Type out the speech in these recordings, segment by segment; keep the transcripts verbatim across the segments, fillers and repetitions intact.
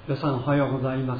皆さんおはようございます。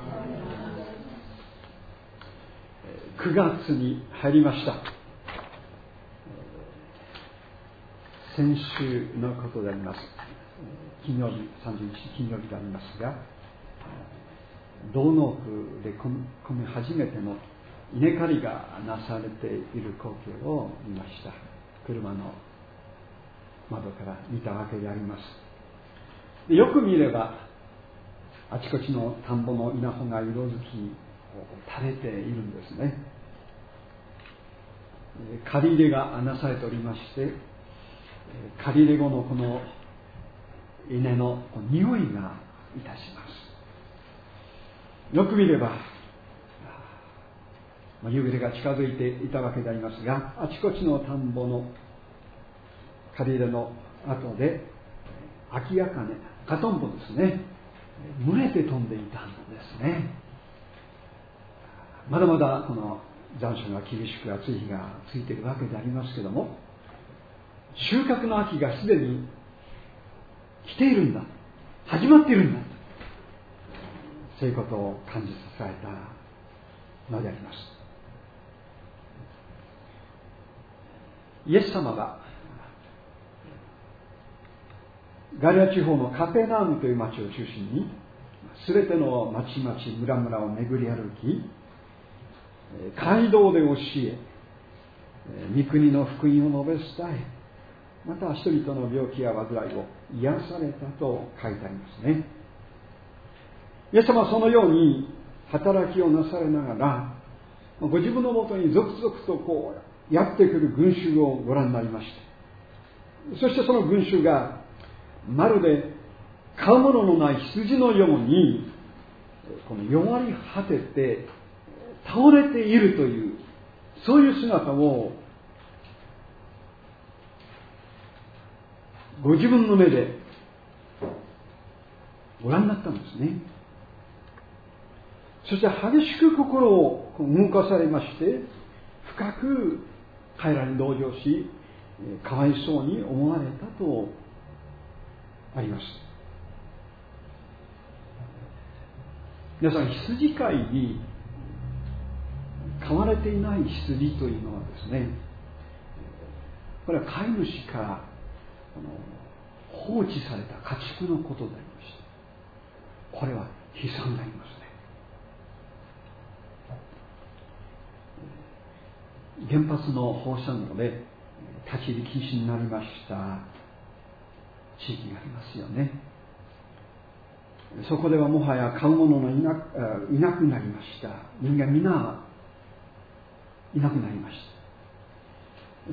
くがつに入りました。先週のことであります。金曜日、さんじゅういちにち金曜日でありますが、道農区でこの初めての稲刈りがなされている光景を見ました。車の窓から見たわけであります。でよく見ればあちこちの田んぼの稲穂が色づき垂れているんですね。刈り入れがなされておりまして、刈り入れ後のこの稲の匂いがいたします。よく見れば夕暮れが近づいていたわけでありますが、あちこちの田んぼの刈り入れの後でアキアカネ、ガトンボですね、群れて飛んでいたんですね。まだまだこの残暑が厳しく暑い日がついているわけでありますけども、収穫の秋がすでに来ているんだ、始まっているんだ、そういうことを感じさせられたのであります。イエス様がガリラ地方のカペナウムという町を中心にすべての町々村々を巡り歩き、街道で教え、御国の福音を述べ伝え、また人々の病気や患いを癒されたと書いてありますね。イエス様はそのように働きをなされながら、ご自分のもとに続々とこうやってくる群衆をご覧になりました。そしてその群衆がまるで飼うもののない羊のようにこの弱り果てて倒れているという、そういう姿をご自分の目でご覧になったんですね。そして激しく心を動かされまして、深く彼らに同情し、かわいそうに思われたとあります。皆さん、羊飼いに飼われていない羊というのはですね、これは飼い主から放置された家畜のことでありまして、これは悲惨になりますね。原発の放射能で立ち入り禁止になりました地域がありますよね。そこではもはや飼うもののいな、いなくなりました。人間みないなくなりました。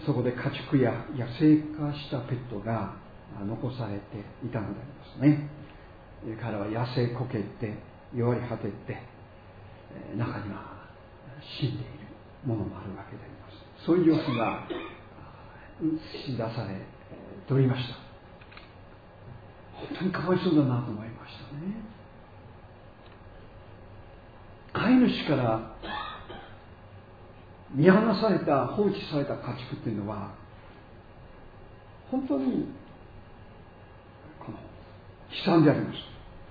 そこで家畜や野生化したペットが残されていたのでありますね。彼は野生こけて弱り果てて、中には死んでいるものもあるわけであります。そういう様子が映し出されておりました。本当にかわいそうだなと思いましたね。飼い主から見放された、放置された家畜というのは本当にこの悲惨であります。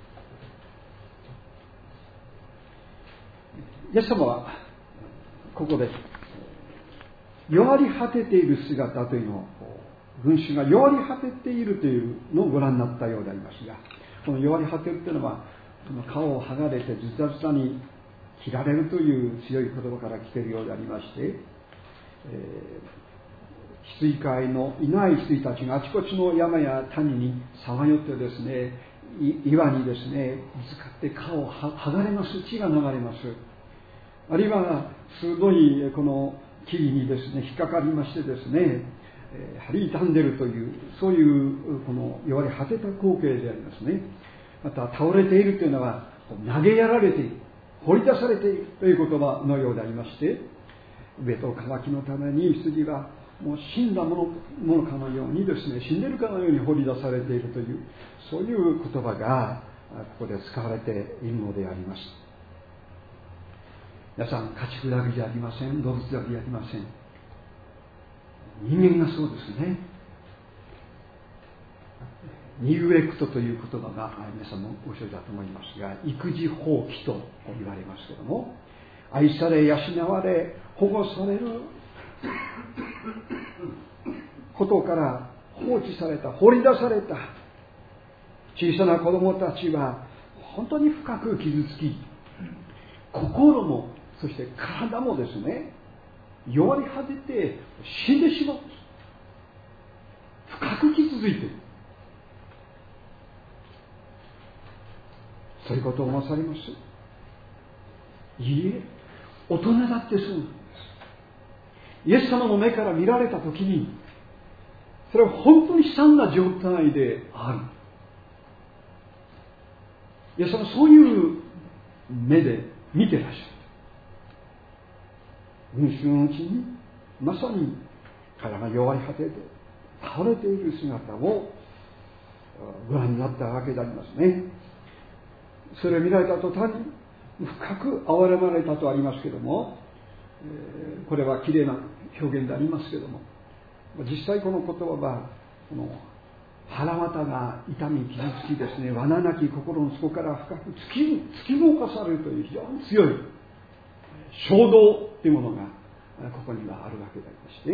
イエス様はここで弱り果てている姿というのを、群衆が弱り果てているというのをご覧になったようでありますが、この弱り果てるというのは、その皮を剥がれてズタズタに切られるという強い言葉から来ているようでありまして、えー、羊飼いのいない羊たちがあちこちの山や谷にさまよってですね、岩にですねぶつかって皮を剥がれます。血が流れます。あるいは鋭いこの木々にですね引っかかりましてですね、張り傷んでいるという、そういうこの弱り果てた光景でありますね。また倒れているというのは投げやられている、掘り出されているという言葉のようでありまして、飢えと渇きのために羊がもう死んだもの、ものかのようにですね、死んでいるかのように掘り出されているという、そういう言葉がここで使われているのであります。皆さん、家畜だけじゃありません。動物だけじゃありません。人間がそうですね。 ニグレクトという言葉が皆さんもご承知だと思いますが、育児放棄と言われますけども、愛され養われ保護されることから放置された、放り出された小さな子供たちは本当に深く傷つき、心もそして体もですね、弱り果てて死んでしまう。深く傷ついている。そういうことをなさります。いいえ、大人だってそうなんです。イエス様の目から見られたときに、それは本当に悲惨な状態である。イエス様はそういう目で見てらっしゃる。群衆のうちにまさに彼が弱り果てて倒れている姿をご覧になったわけでありますね。それを見られた途端に深く憐れまれたとありますけども、えー、これはきれいな表現でありますけども、実際この言葉はこの腹渡が痛み傷つきですね、罠なき心の底から深く突き、突き動かされるという非常に強い衝動というものがここにはあるわけでありまして、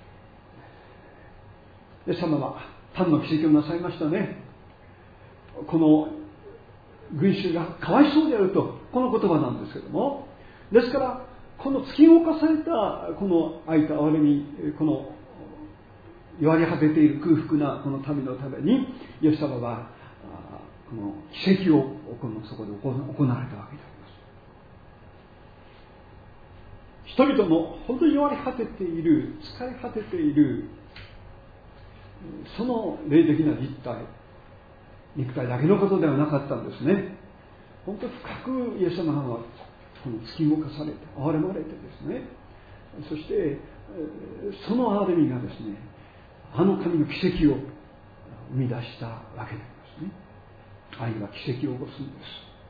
イエス様は単の奇跡をなさいましたね。この群衆がかわいそうであると、この言葉なんですけども、ですからこの突き動かされたこの愛と憐れみ、この弱り果てている空腹なこの民のためにイエス様はこの奇跡をこのそこで行われたわけであります。人々の本当に弱り果てている、疲れ果てているその霊的な実体、肉体だけのことではなかったんですね。本当に深くイエス様はこの突き動かされて憐れまれてですね、そしてその憐れみがですね、あの神の奇跡を生み出したわけでありますね。愛は奇跡を起こすんです。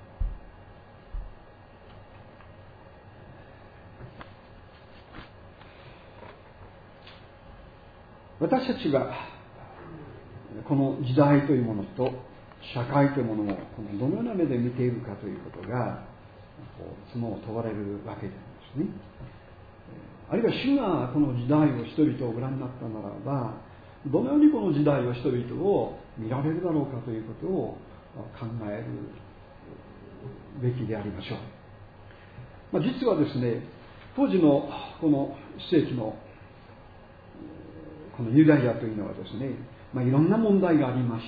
私たちがこの時代というものと社会というものをこのどのような目で見ているかということがいつも問われるわけでありますね。あるいは主がこの時代を人々をご覧になったならば、どのようにこの時代を人々を見られるだろうかということを考えるべきでありましょう。まあ、実はですね、当時のこの世紀のこのユダヤというのはですね、まあ、いろんな問題がありました。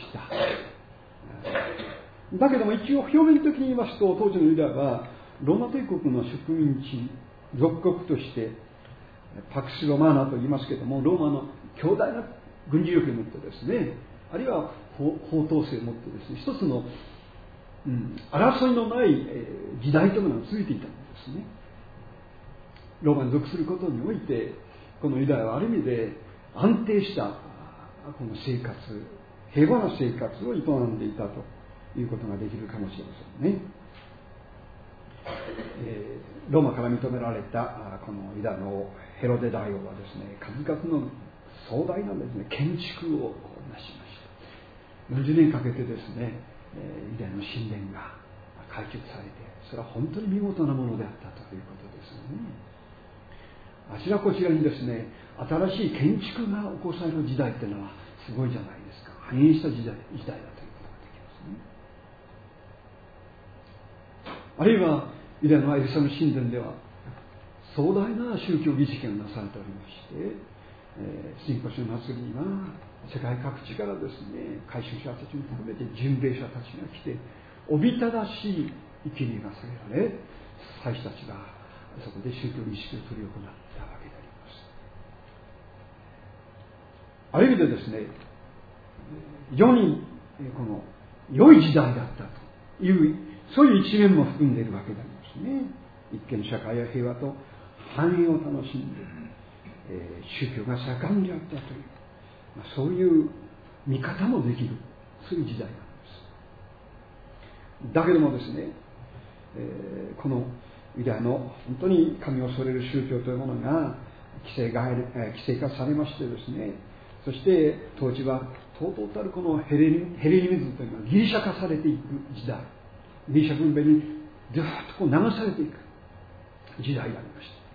だけども一応表面的に言いますと、当時のユダヤはローマ帝国の植民地属国としてパクスロマーナと言いますけれども、ローマの強大な軍事力を持ってですね、あるいは法統制を持ってですね、一つの、うん、争いのない時代というものが続いていたんですね。ローマに属することにおいて、このユダヤはある意味で安定したこの生活、平和な生活を営んでいたということができるかもしれませんね。えー、ローマから認められたこのユダヤのヘロデ大王はですね、数々の壮大なですね、建築をなしました。よんじゅうねんかけてですね、ユダヤの神殿が改築されて、それは本当に見事なものであったということですね。あちらこちらにですね、新しい建築が起こされる時代っていうのはすごいじゃないですか。繁栄した時代、時代だということができますね。あるいはユダヤのエルサレム神殿では壮大な宗教儀式がなされておりまして、えー、新古酒祭りには世界各地からですね、改宗者たちも含めて巡礼者たちが来て、おびただしい生贄が捧げられ、祭司たちがそこで宗教儀式を執り行ったわけであります。ある意味でですね、非常にこの良い時代だったという、そういう一面も含んでいるわけでありますね。一見社会や平和と繁栄を楽しんで、えー、宗教が盛んであったという、まあ、そういう見方もできる、そういう時代なんです。だけどもですね、えー、このユダヤの本当に神を恐れる宗教というものが規制が、規制化されましてですね、そして当時はとうとうたるこのヘレニ、ヘレニズムというのはギリシャ化されていく時代、ギリシャ文明にずっとこう流されていく時代がありました。